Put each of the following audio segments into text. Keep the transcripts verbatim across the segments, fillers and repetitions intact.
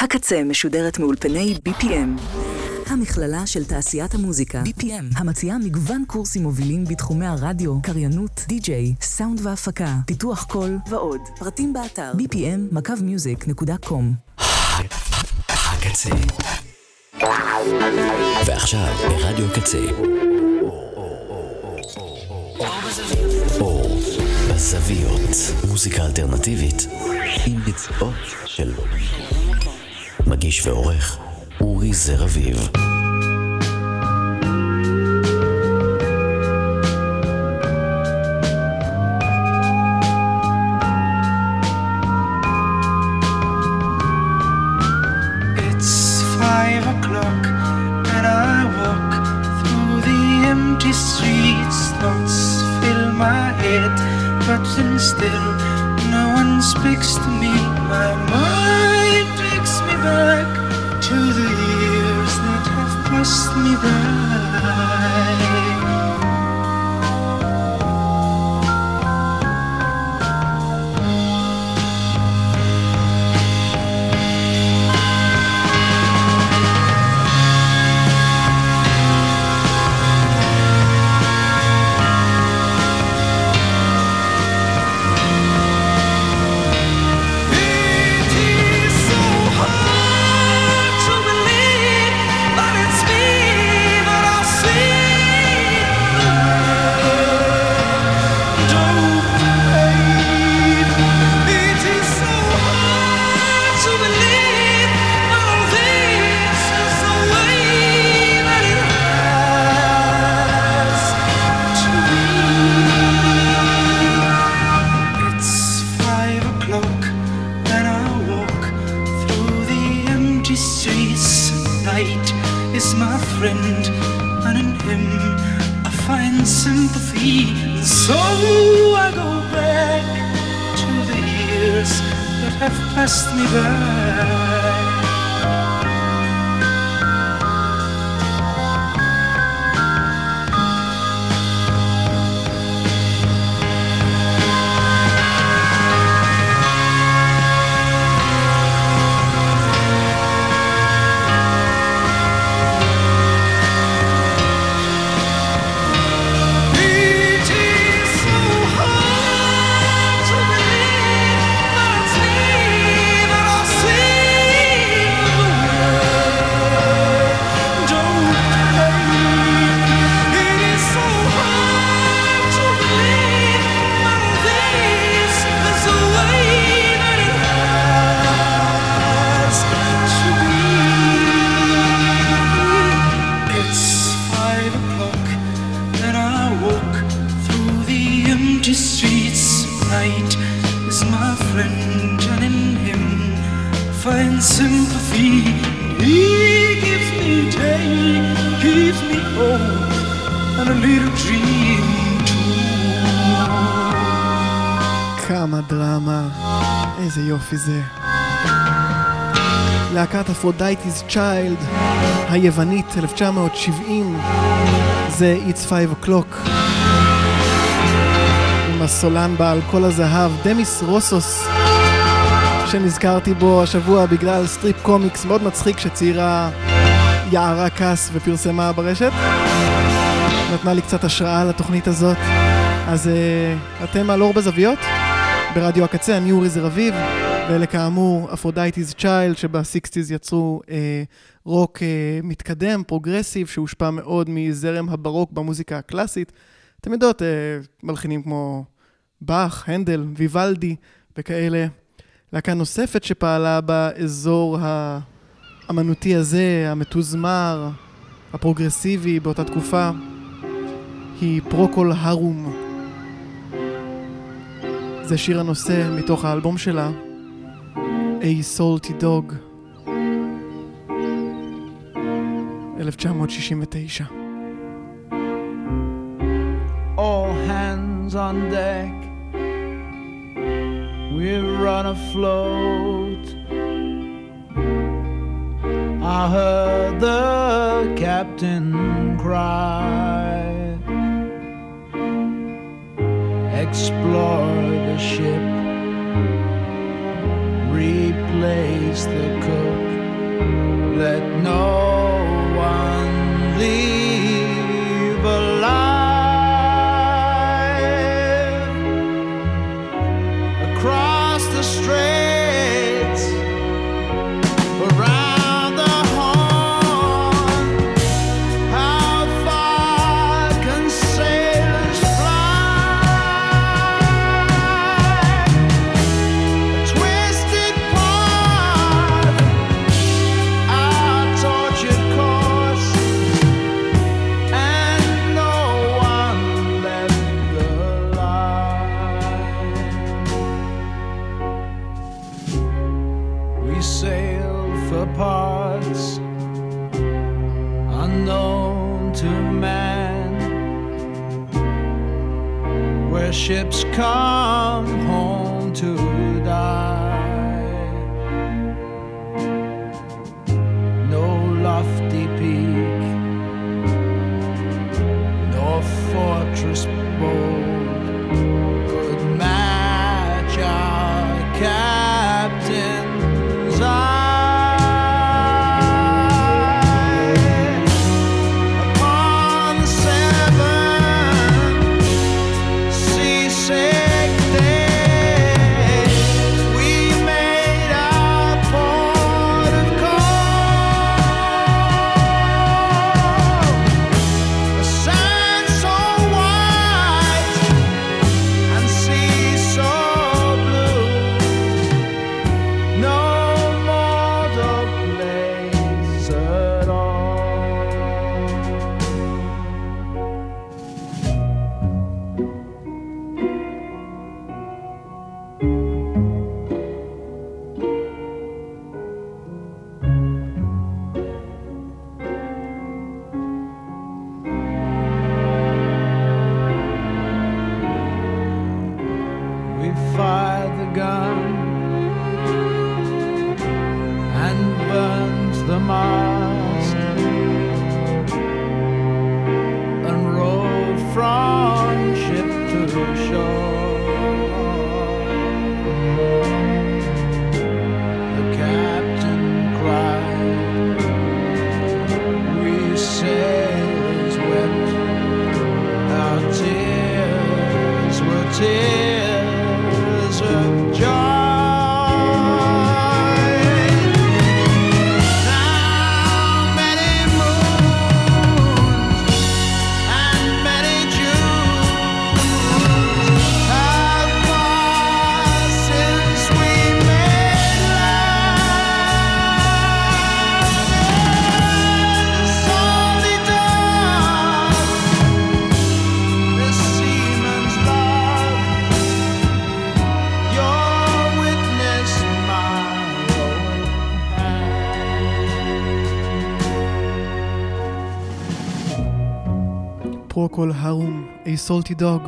הקצה משודרת מאולפני בי פי אם. המכללה של תעשיית המוזיקה, בי פי אם, המציעה מגוון קורסים מובילים בתחומי הרדיו, קריינות, די-ג'יי, סאונד והפקה, פיתוח קול ועוד. פרטים באתר בי פי אם מקו מיוזיק נקודה קום. הקצה. ועכשיו ברדיו הקצה. אור בזוויות, מוזיקה אלטרנטיבית עם ביצועות של מגיש ועורך אורי זר אביב. But still, no one speaks to me. My mind takes me back to the years that have passed me by. זה להקת אפרודייטי's Child היוונית אלף תשע מאות שבעים, זה It's five o'clock עם הסולן בעל קול הזהב דמיס רוסוס שנזכרתי בו השבוע בגלל סטריפ קומיקס מאוד מצחיק שציירה יערה קס ופרסמה ברשת, נתנה לי קצת השראה לתוכנית הזאת. אז uh, אתם על אור בזוויות ברדיו הקצה, אני אורי זר אביב, ואלה כאמור אפרודייטי's Child שב-סיקסטיז יצרו אה, רוק אה, מתקדם, פרוגרסיב, שהושפע מאוד מזרם הברוק במוזיקה הקלאסית. אתם יודעות, אה, מלחינים כמו באך, הנדל, ויוולדי וכאלה. להקה נוספת שפעלה באזור האמנותי הזה, המתוזמר, הפרוגרסיבי באותה תקופה, היא פרוקול הרום. זה שיר הנושא מתוך האלבום שלה, A Salty Dog, אלף תשע מאות שישים ותשע. All hands on deck, we'll run afloat. I heard the captain cry, explore the ship, replace the cook. let no one leave alive. Across the straits, around the horn, how far can sailors fly? A twisted path, our tortured course, and no one left alive. We sail for parts unknown to man, where ships come home to die. No lofty peak, nor fortress bold could match our captain's eye. Upon the seven seasick days, we made our port of call. A sand so white and sea so blue, no mortal place at all. We fired the gun and burned the mast and rowed from ship to shore. The captain cried, we sailors wept, our tears were tears of joy. Now many moons and many Junes have passed since we made love. Salty dog, this seaman's log, your witness, my own hand. פרוקול הרום, A Salty Dog.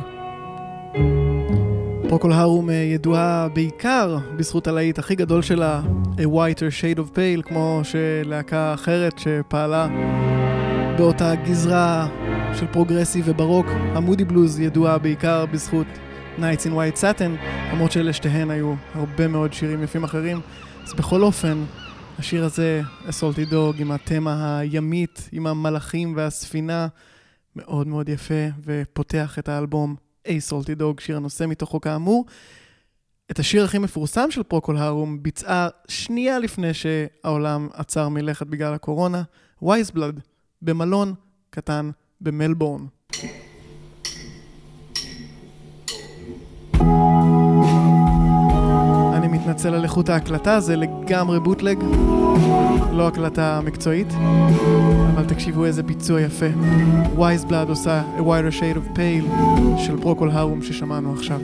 פרוקול הרום ידועה בעיקר בזכות הלהיט הכי גדול שלה, A Whiter Shade of Pale, כמו שלהקה אחרת שפעלה באותה גזרה של פרוגרסיב וברוק. המודי בלוז ידועה בעיקר בזכות Nights in White Satin, למרות שלשתיהן היו הרבה מאוד שירים יפים אחרים. אז בכל אופן, השיר הזה, A Salty Dog, עם התמה הימית, עם המלאכים והספינה, מאוד מאוד יפה, ופותח את האלבום A Salty Dog, שיר הנושא מתוכו כאמור. את השיר הכי מפורסם של פרוקול הרום ביצעה שנייה לפני שהעולם עצר מלכת בגלל הקורונה, Wise Blood, במלון קטן במלבורן. אני מתנצל על איכות ההקלטה, זה לגמרי בוטלג, לא הקלטה מקצועית, אבל תקשיבו איזה ביצוע יפה. Wise Blood עושה A Whiter Shade of Pale של פרוקול הרום ששמענו עכשיו.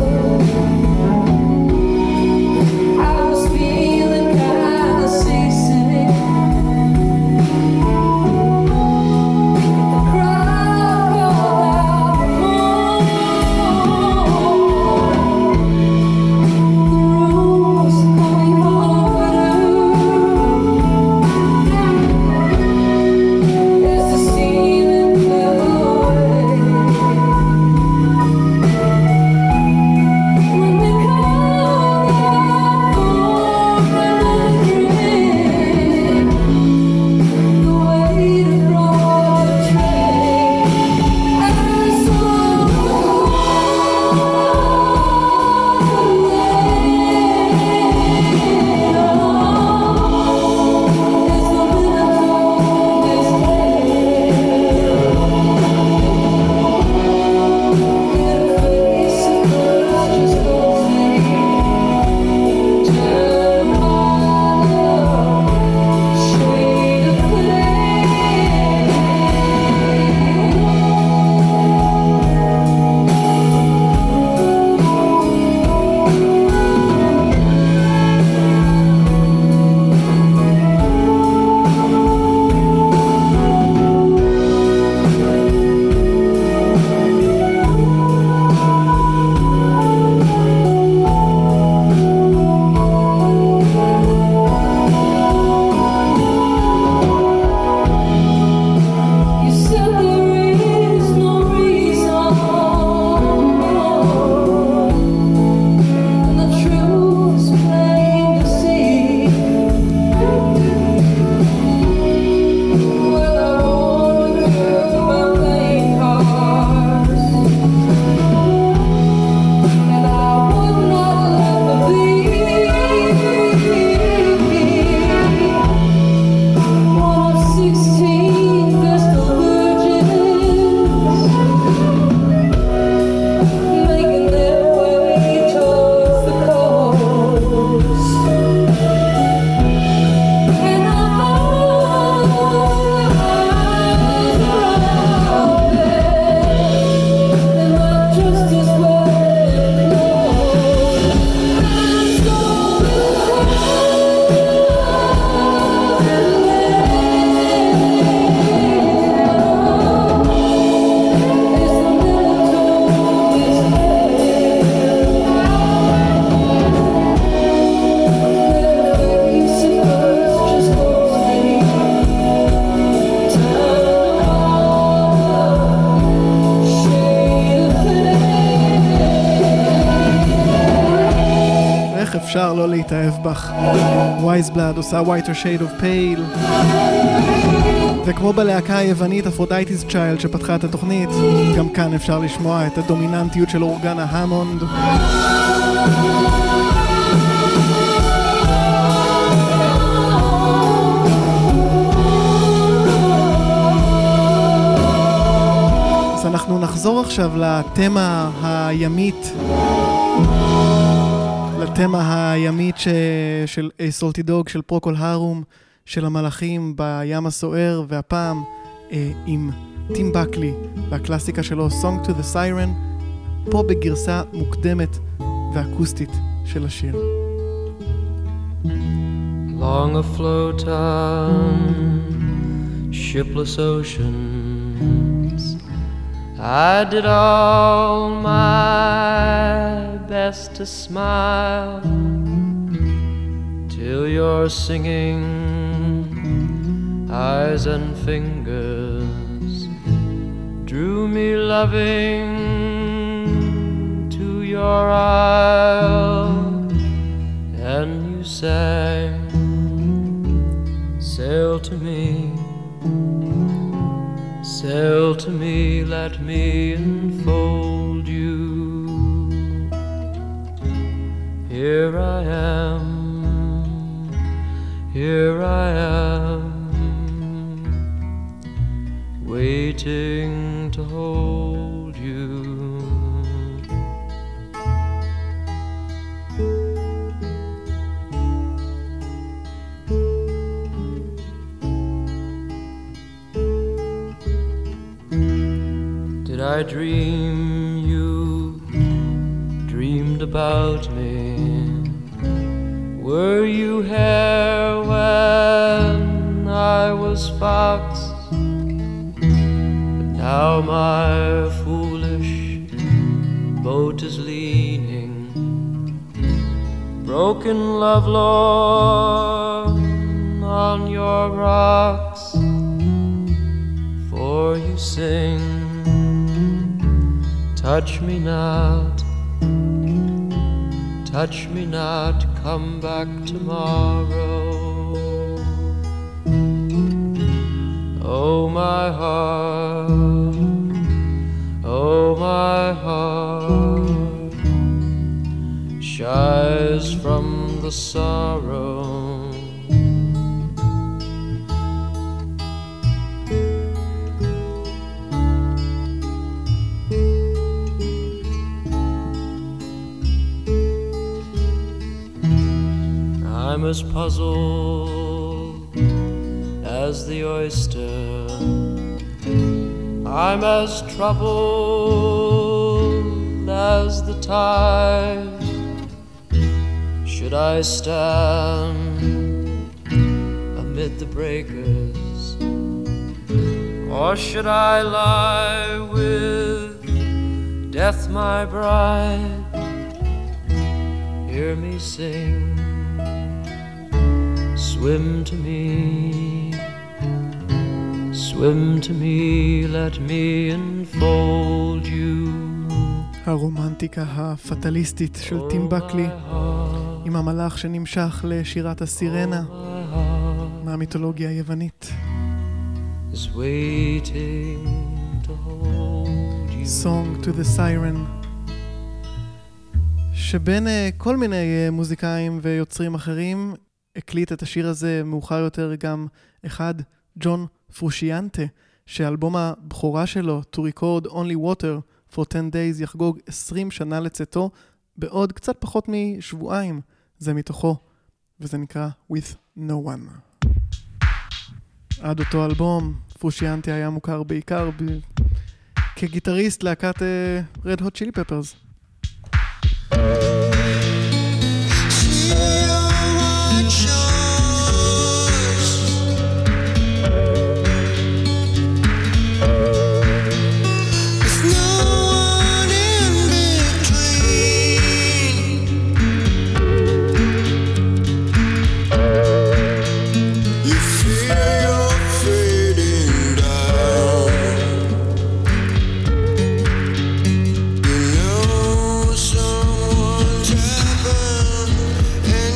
I was feeling kinda seasick. אפשר לא להתאהב בך. וייזבלד עושה Whiter Shade of Pale. וכמו בלהקה היוונית אפרודיטיס צ'יילד שפתחה את התוכנית, גם כאן אפשר לשמוע את הדומיננטיות של אורגן ההמונד. אז אנחנו נחזור עכשיו לתמה הימית, לתמה הימית ש... של סולטי דוג, של פרוקול הרום, של המלאכים בים הסוער, והפעם אה, עם טים בקלי והקלאסיקה שלו Song to the Siren, פה בגרסה מוקדמת ואקוסטית של השיר. Long afloat on shipless oceans, I did all my best to smile till your singing eyes and fingers drew me loving to your isle, and you sang, sail to me, sail to me, let me enfold you. Here I am, here I am, waiting to hold you. Did I dream you dreamed about me? Were you here when I was fox? But now my foolish boat is leaning, broken lovelorn on your rocks, for you sing, touch me not, touch me not, come back tomorrow. Oh my heart, oh my heart, shies from the sorrow. I'm as puzzled as the oyster, I'm as troubled as the tide. Should I stand amid the breakers, or should I lie with death my bride? Hear me sing, swim to me, swim to me, let me enfold you. הרומנטיקה הפטליסטית של טים בקלי עם המלאך שנמשך לשירת הסירנה מהמיתולוגיה היוונית. Song to the Siren, שבין כל מיני מוזיקאים ויוצרים אחרים הקליט את השיר הזה מאוחר יותר גם אחד, ג'ון פרושיאנטה, שאלבום הבכורה שלו, To Record Only Water for ten days, יחגוג עשרים שנה לצאתו בעוד קצת פחות משבועיים. זה מתוכו, וזה נקרא With No One. עד אותו אלבום, פרושיאנטה היה מוכר בעיקר ב... כגיטריסט להקת uh, Red Hot Chili Peppers. And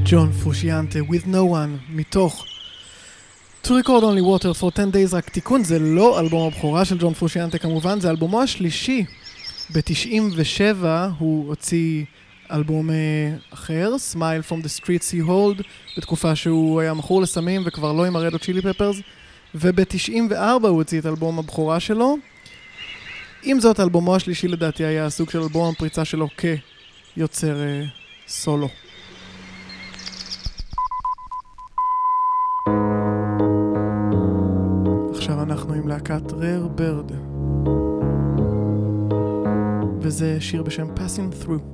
ג'ון פרושיאנטה, With No One, מתוך To Record Only Water for ten days, רק תיקון, זה לא אלבום הבכורה של ג'ון פרושיאנטה כמובן, זה אלבומו השלישי. ב-תשעים ושבע הוא הוציא אלבום אחר, Smile From The Streets You Hold, בתקופה שהוא היה מכור לסמים וכבר לא עם הרדו צ'ילי פפרס, וב-תשעים וארבע הוא הוציא את אלבום הבכורה שלו. עם זאת, אלבומו השלישי לדעתי היה הסוג של אלבום הפריצה שלו כיוצר uh, סולו. עכשיו אנחנו עם להקת Rare Bird, וזה שיר בשם Passing Through.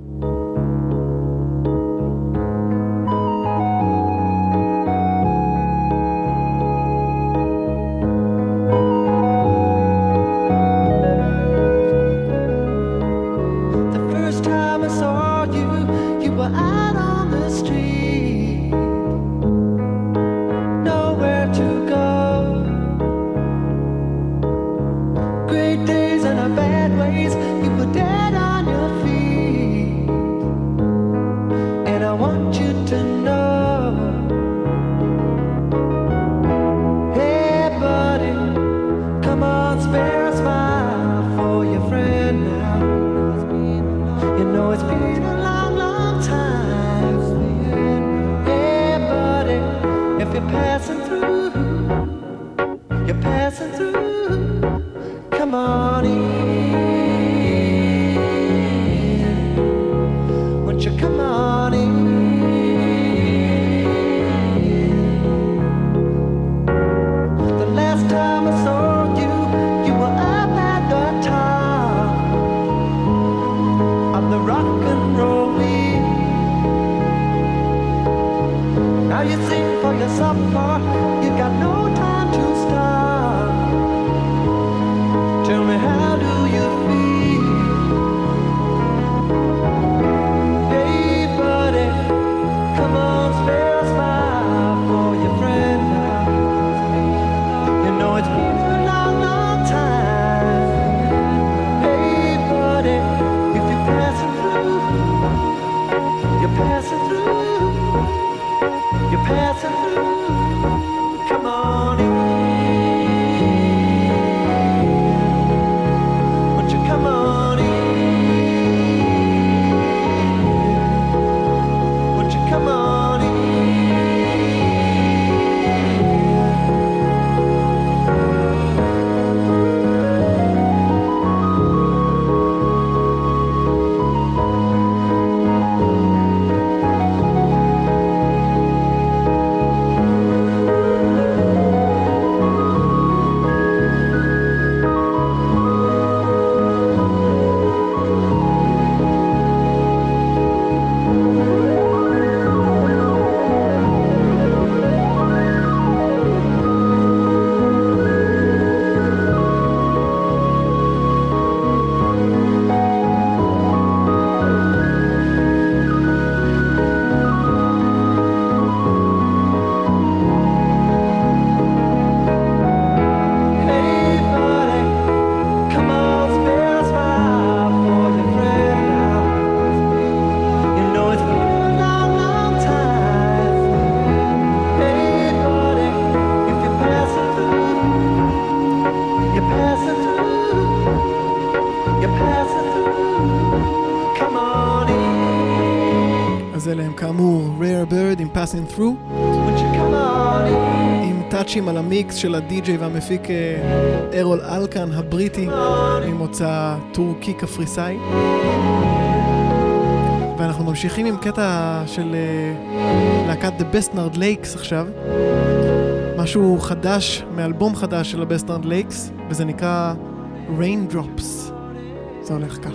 Passing Through, עם טאצ'ים על המיקס של הדי-ג'יי והמפיק ארול אלקן הבריטי ממוצא טורקי קפריסאי. ואנחנו ממשיכים עם קטע של להקת The Bestnard Lakes עכשיו, משהו חדש מאלבום חדש של ה-Bestnard Lakes, וזה נקרא Raindrops. זה הולך כך.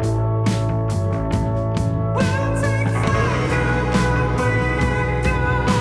We'll take fire.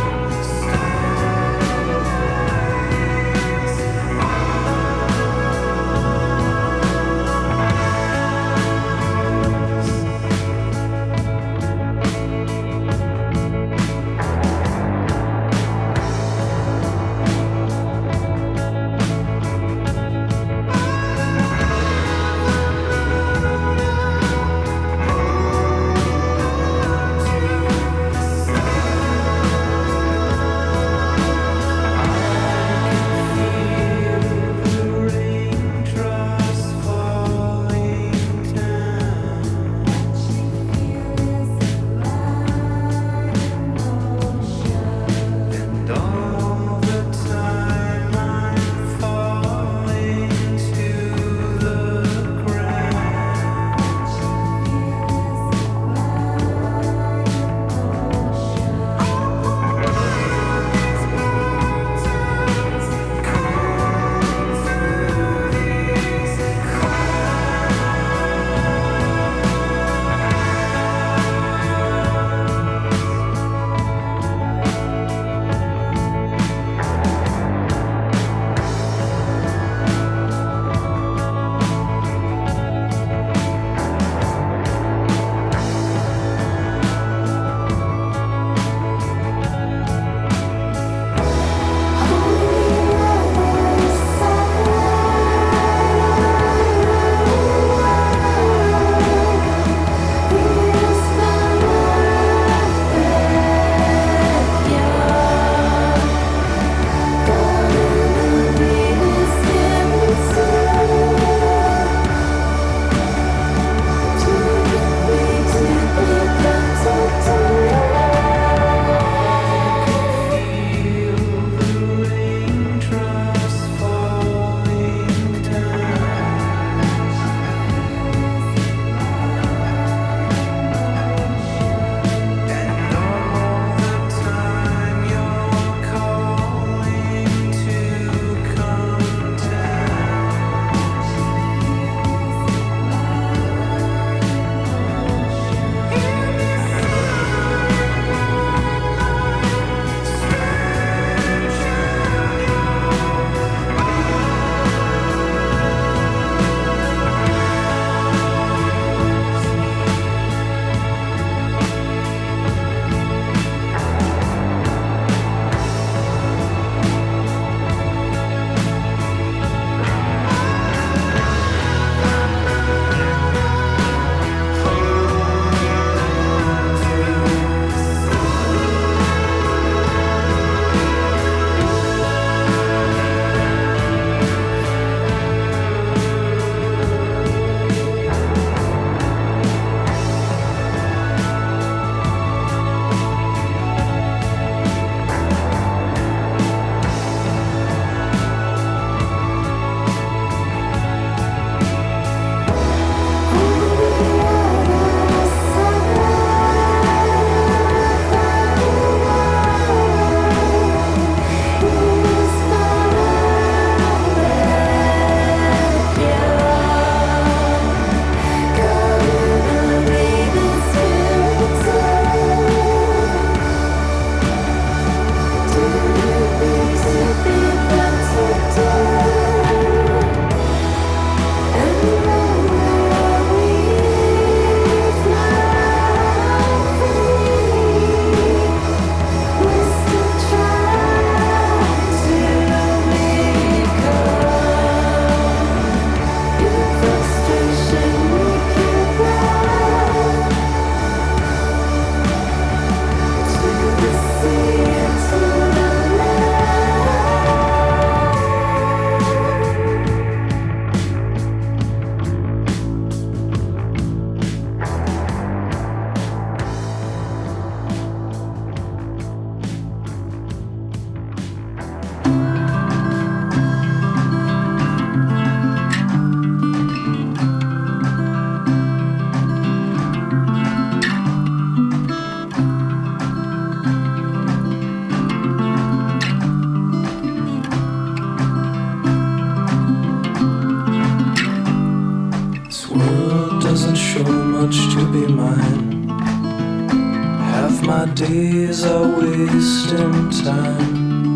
be mine. Half my days are wasting time,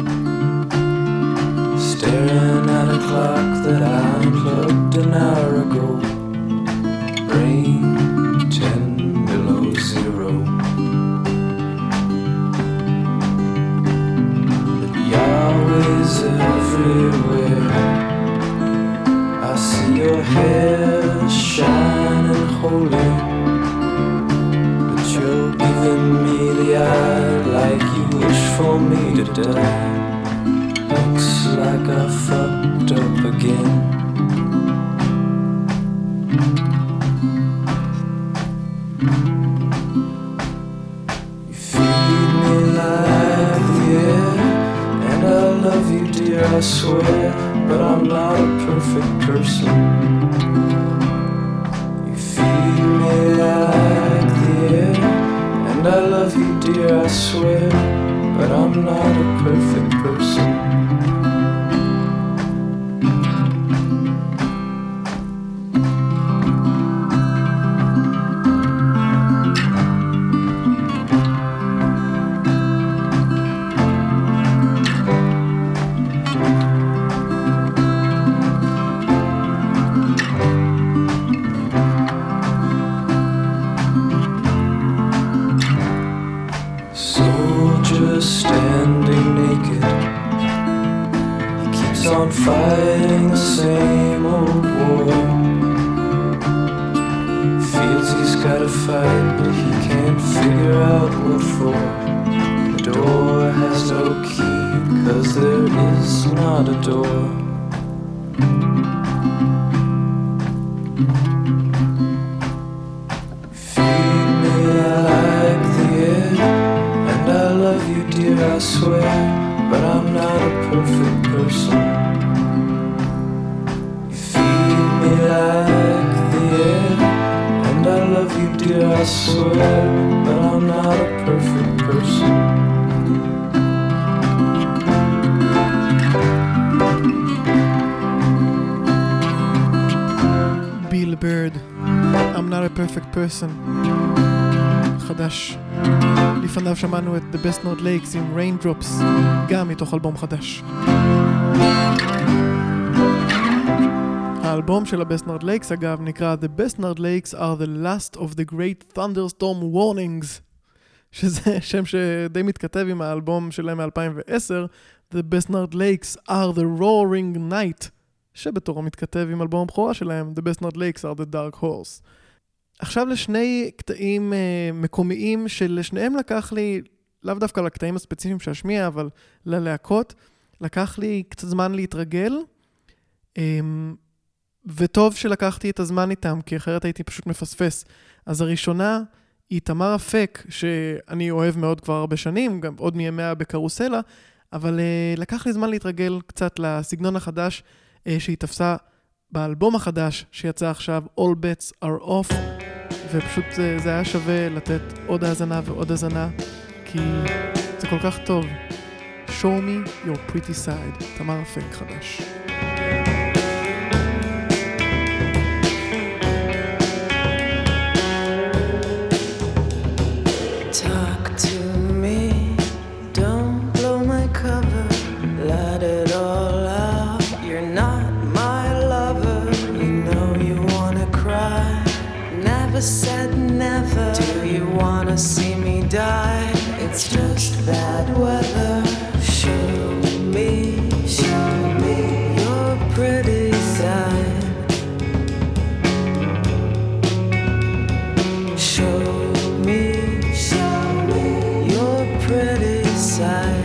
staring at a clock that I unplugged an hour ago. Rain ten below zero. But Yahweh's everywhere. I see your hair shining holy, but you're giving me the eye like you wish for me to die. Looks like I fucked up again. You feed me like the air, and I love you, dear, I swear, but I'm not a perfect person. You feed me like the air, and I love you, dear, I swear, but I'm not a perfect person. Standing naked, he keeps on fighting the same old war. Feels he's gotta fight, but he can't figure out what for. The door has no key, 'cause there is not a door. Feed me like the air, I love you, dear, I swear, but I'm not a perfect person. You feed me like the air, and I love you, dear, I swear, but I'm not a perfect person. Bill Bird, I'm not a perfect person. חדש. לפניו שמענו את The Best Not Lakes עם Raindrops, גם מתוך אלבום חדש. האלבום של ה-Best Not Lakes אגב נקרא The Best Not Lakes are the last of the great thunderstorm warnings, שזה שם שדי מתכתב עם האלבום שלהם מ-אלפיים ועשר, The Best Not Lakes are the roaring night, שבתורו מתכתב עם אלבום הבכורה שלהם, The Best Not Lakes are the dark horse. עכשיו לשני קטעים uh, מקומיים שלשניהם לקח לי, לאו דווקא לקטעים הספציפיים שהשמיע, אבל ללהקות, לקח לי קצת זמן להתרגל, um, וטוב שלקחתי את הזמן איתם, כי אחרת הייתי פשוט מפספס. אז הראשונה היא תמר אפק, שאני אוהב מאוד כבר הרבה שנים, גם עוד מימיה בקרוסלה, אבל uh, לקח לי זמן להתרגל קצת לסגנון החדש uh, שהיא תפסה באלבום החדש שיצא עכשיו, All Bets Are Off, ופשוט זה, זה היה שווה לתת עוד האזנה ועוד האזנה, כי זה כל כך טוב. Show me your pretty side, תמר אפק חדש. Talk to me, don't blow my cover, let it all out, you're not my lover, you know you wanna cry, never said never, do you wanna see me die, it's just bad weather, show me, show me your pretty side, show me, show me your pretty side.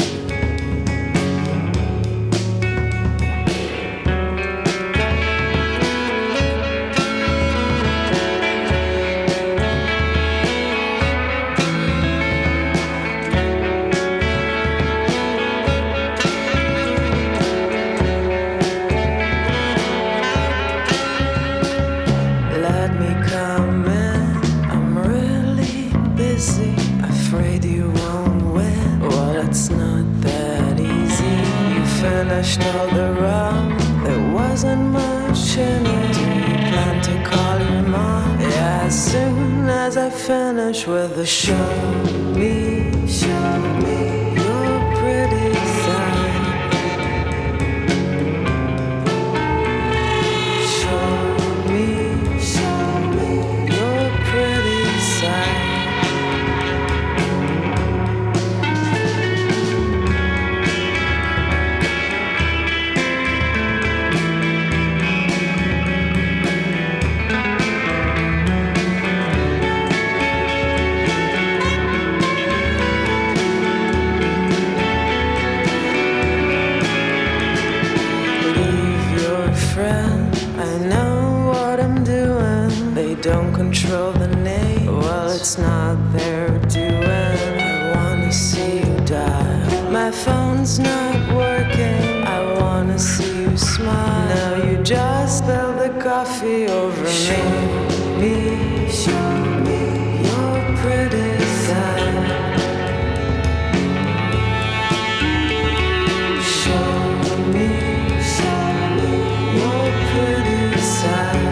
All the round, there wasn't much in it. Do you plan to call your mom? Yeah, as soon as I finish with a show me, show me your pretty side. Show me, show me your pretty side. Don't control the name. Well, it's not their doing. I wanna see you die. My phone's not working. I wanna see you smile. Now you just spilled the coffee over me. Show me, show me your pretty side. Show me, show me your pretty side.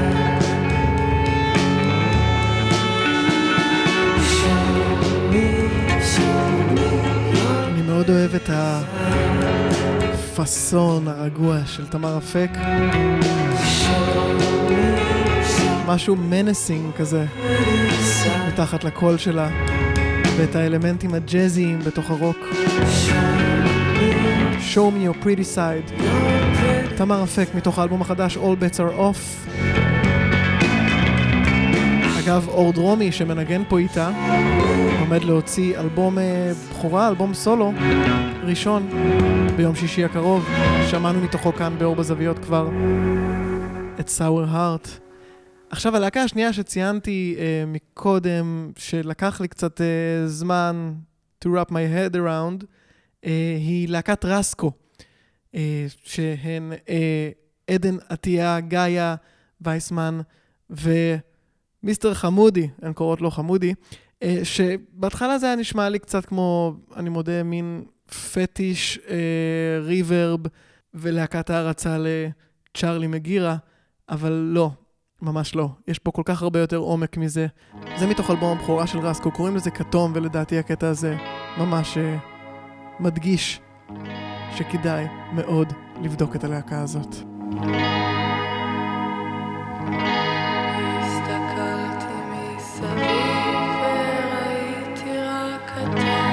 אני מאוד אוהב את הפאסון הרגוע של תמר אפק, משהו מנסינג כזה מתחת לקול שלה, ואת האלמנטים הג'אזיים בתוך הרוק. Show me your pretty side, תמר אפק מתוך האלבום החדש All Bets Are Off. אגב, אור דרומי שמנגן פה איתה עומד להוציא אלבום בחורה, אלבום סולו ראשון ביום שישי הקרוב. שמענו מתוכו כאן באור בזוויות כבר את Sour Heart. עכשיו הלהקה השנייה שציינתי אה, מקודם, שלקח לי קצת אה, זמן to wrap my head around, אה, היא להקת רסקו, אה, שהן אה, עדן עטיה, גאיה וייסמן ומיסטר חמודי, הן קוראות לו חמודי, אה, שבהתחלה זה היה נשמע לי קצת כמו, אני מודה, מין פטיש, אה, ריברב ולהקת הערצה לצ'רלי מגירה, אבל לא, ממש לא. יש פה כל כך הרבה יותר עומק מזה. זה מתוך אלבום הבכורה של רסקו, קוראים לזה כתום, ולדעתי הקטע הזה ממש uh, מדגיש שכדאי מאוד לבדוק את הלהקה הזאת. הסתכלתי מסביב וראיתי רק אתה,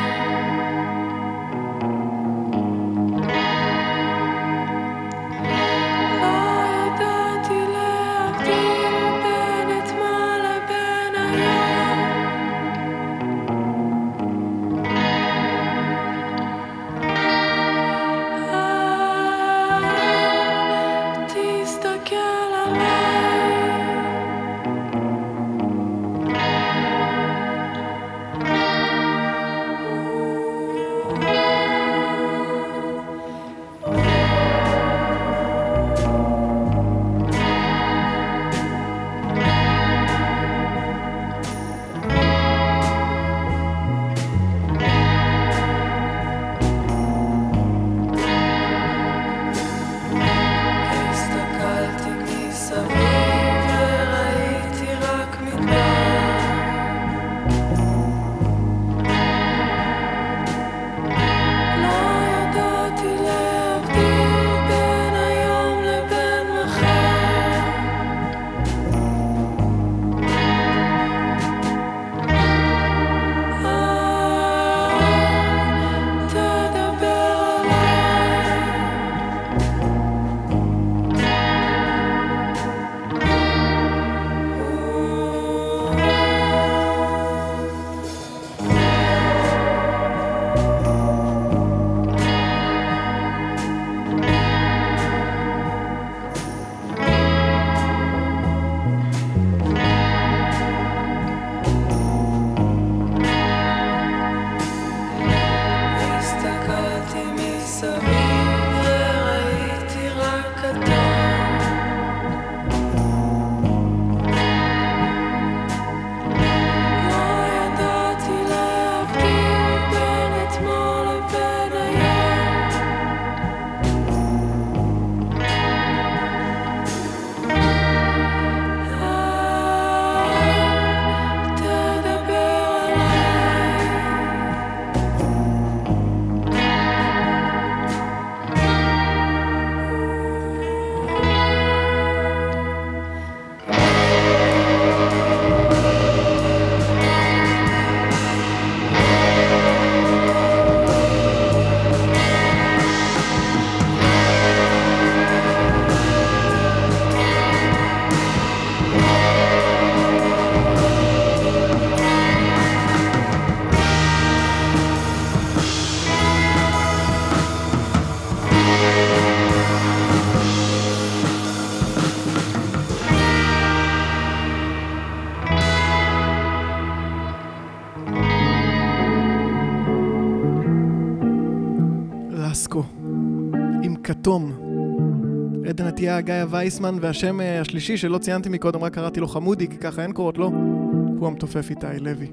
דיסקו עם כתום. עדן עטיה, גיא וייסמן, והשם השלישי שלא ציינתי מקודם, רק קראתי לו חמודי, כי ככה אין קורות לו, הוא המתופף איתי לוי.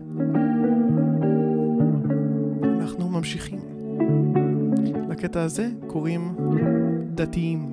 אנחנו ממשיכים. לקטע הזה קוראים דתיים.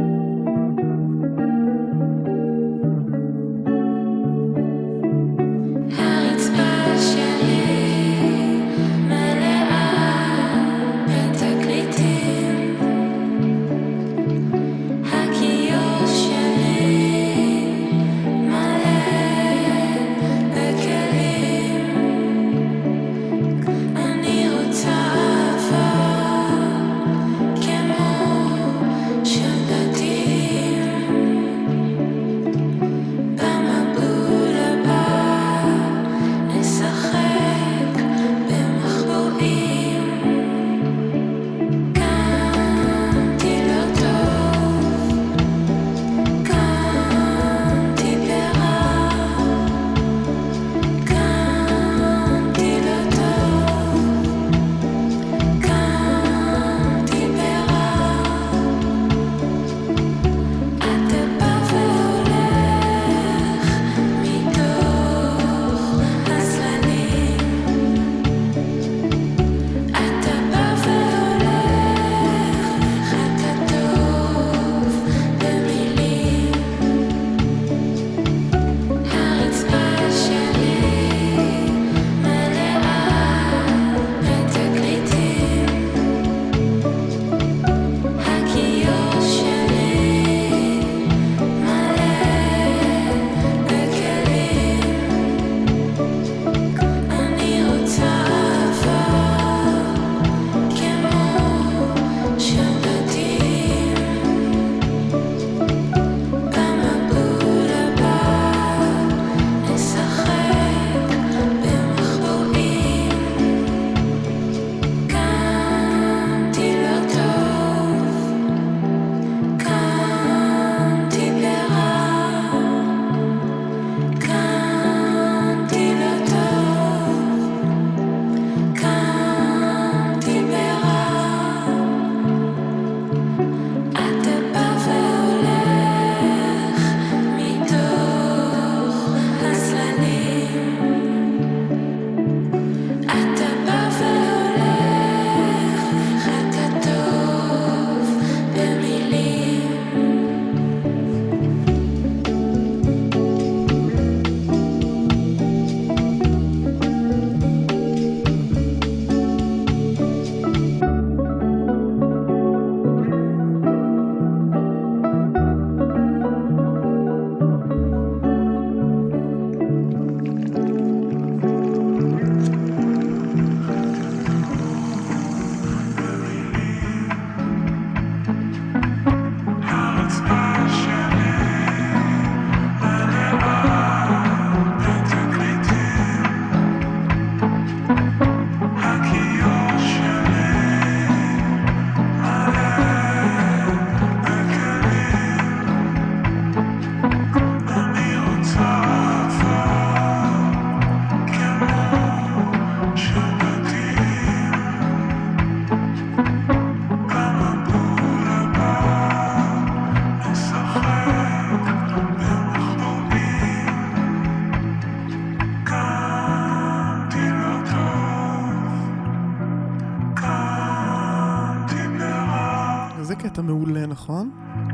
קטע מעולה, נכון?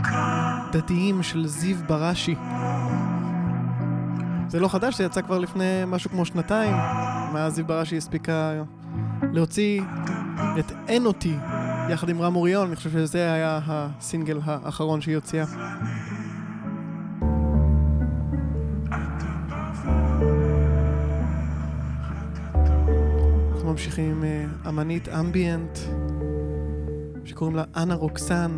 דתיים של זיו בראשי. זה לא חדש, זה יצא כבר לפני משהו כמו שנתיים, מאז זיו בראשי הספיקה להוציא את אין אותי יחד עם רם אוריון. אני חושב שזה היה הסינגל האחרון שהיא הוציאה. אנחנו ממשיכים עם אמנית אמביאנט שקוראים לה אנה רוקסן.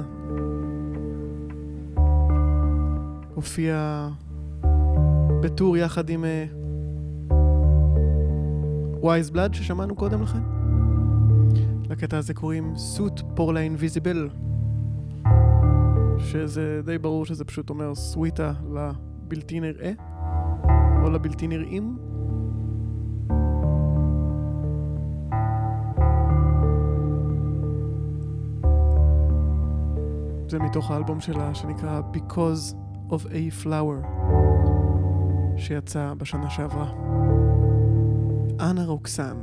הופיע בטור יחד עם ווייז בלאד ששמענו קודם לכן. לקטע הזה קוראים סוט פור לאינביזיבל, שזה די ברור שזה פשוט אומר סוויטה לבלתי נראה או לבלתי נראים. זה מתוך האלבום שלה שנקרא Because of a Flower, שיצא בשנה שעברה. אנה רוקסן.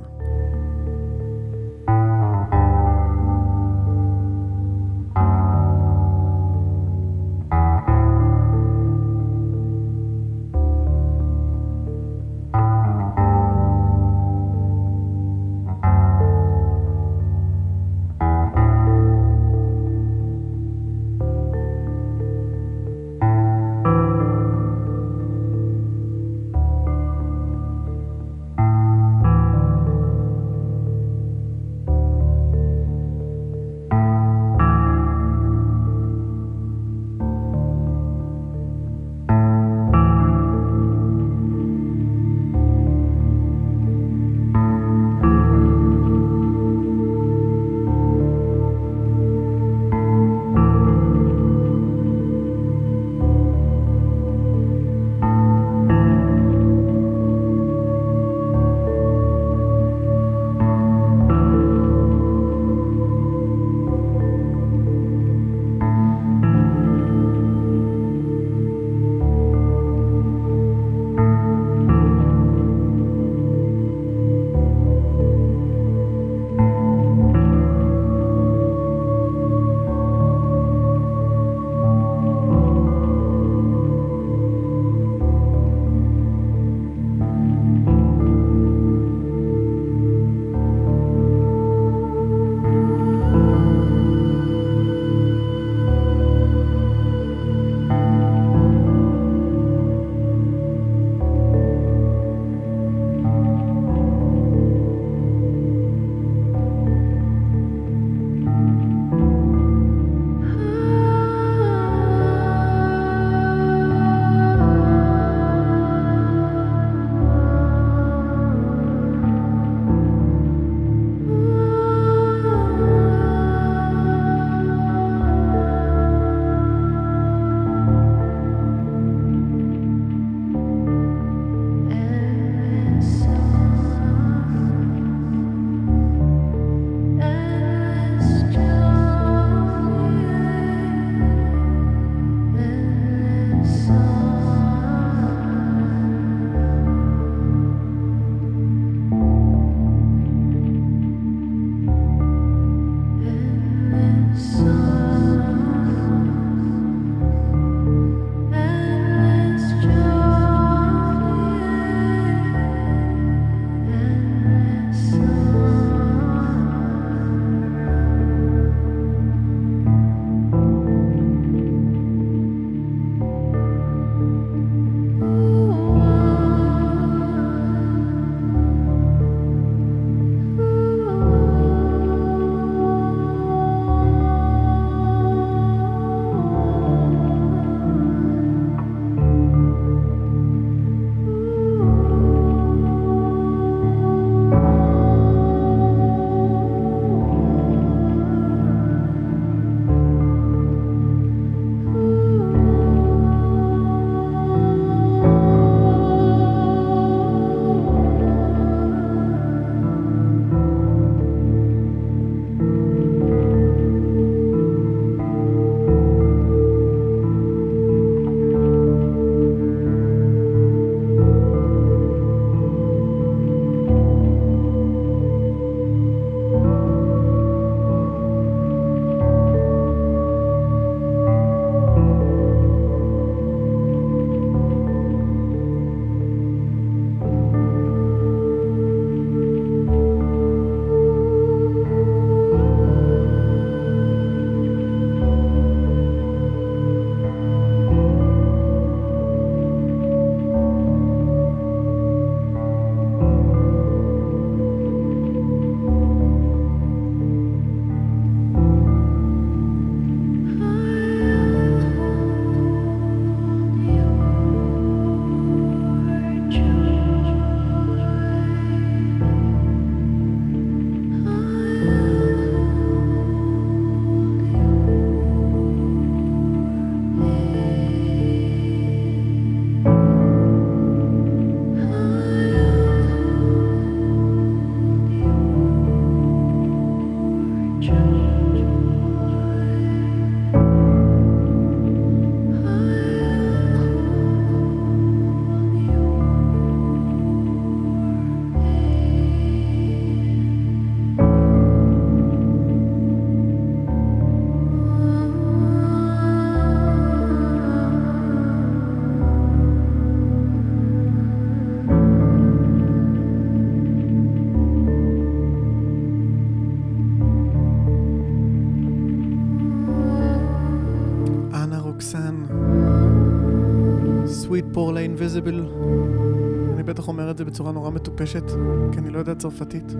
פור לאינביזיבל. אני בטח אומר את זה בצורה נורא מטופשת, כי אני לא יודע צרפתית.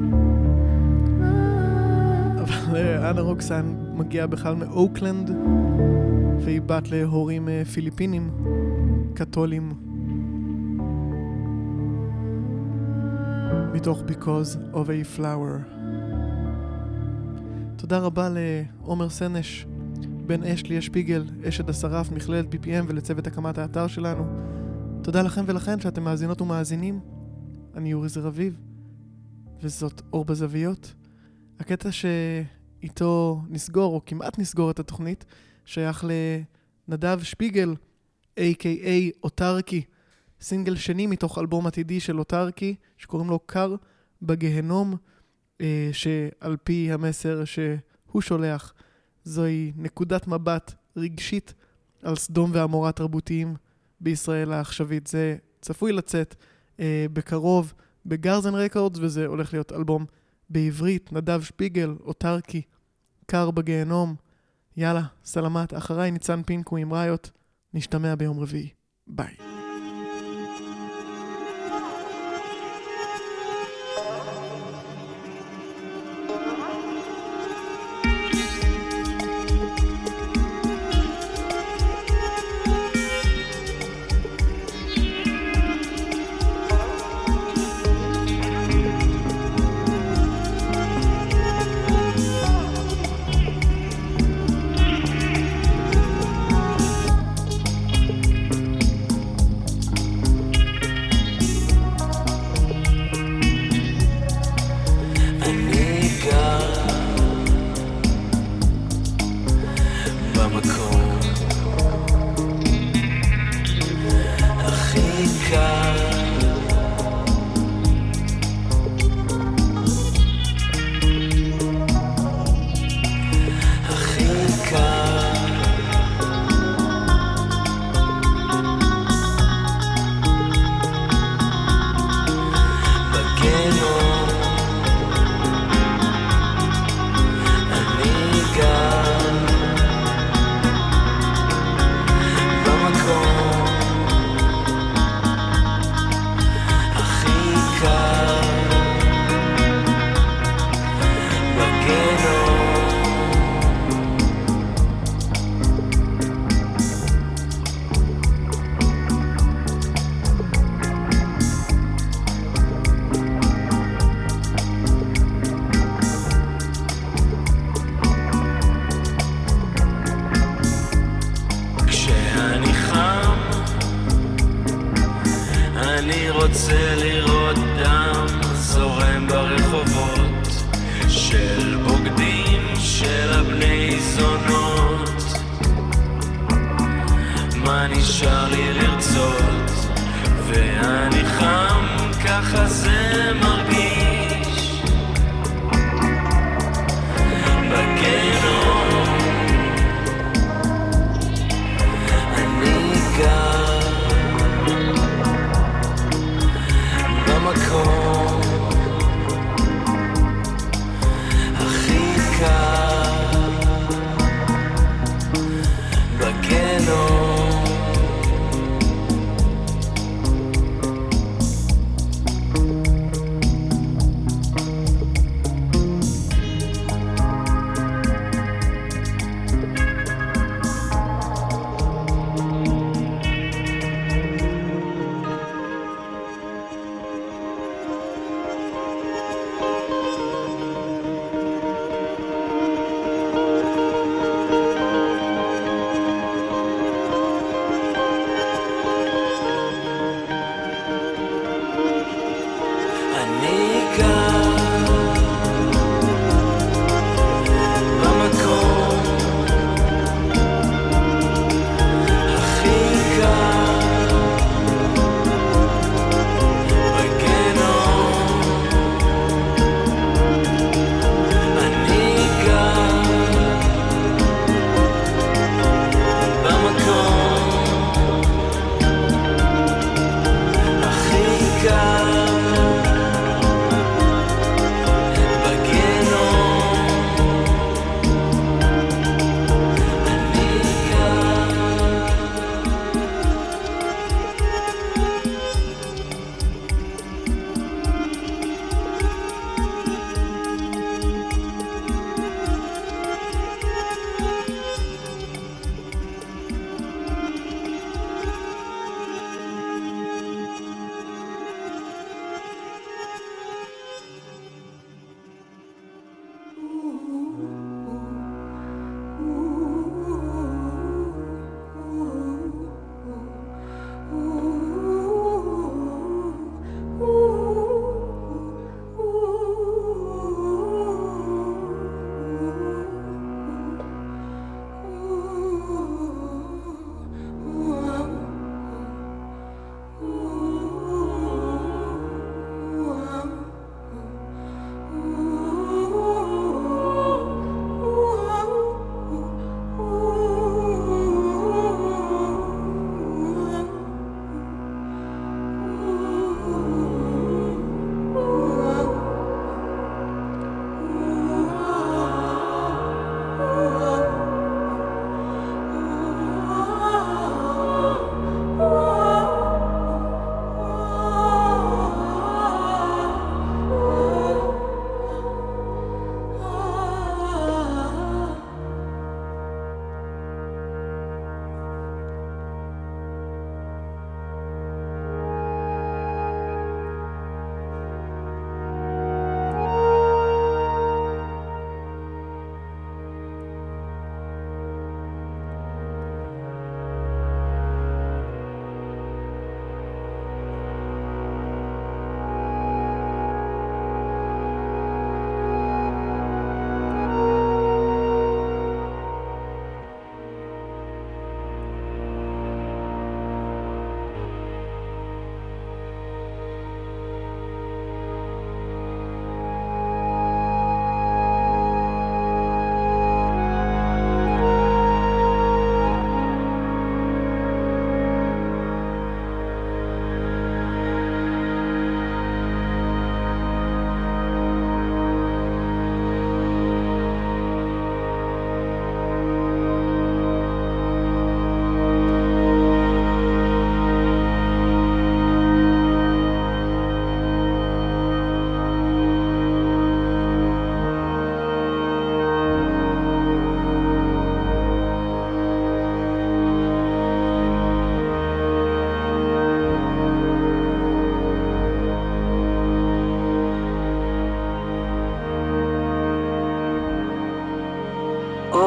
אבל אנה רוקסן מגיעה בכלל מאוקלנד, והיא בת להורים פיליפינים, קתולים. מתוך Because of a Flower. תודה רבה לעומר סנש, בן אשלי השפיגל, אשד השרף, מכללת בי פי אם ולצוות הקמת האתר שלנו. תודה לכם ולכן שאתם מאזינות ומאזינים. אני יורי זר אביב, וזאת אור בזוויות. הקטע שאיתו נסגור, או כמעט נסגור את התוכנית, שייך לנדב שפיגל, איי קיי איי אוטרקי, סינגל שני מתוך אלבום עתידי של אוטרקי, שקוראים לו קר בגהנום, אה, שעל פי המסר שהוא שולח, זוהי נקודת מבט רגשית על סדום ועמורה תרבותיים בישראל העכשווית. זה צפוי לצאת אה, בקרוב בגרזן רקורדס, וזה הולך להיות אלבום בעברית. נדב שפיגל, אוטרקי, קר בגהנום. יאללה, סלמת. אחריי ניצן פינקו עם ראיות. נשתמע ביום רביעי. ביי.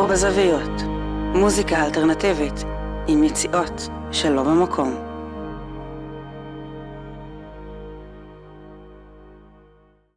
ארבע זוויות, מוזיקה אלטרנטיבית עם יציאות שלא במקום.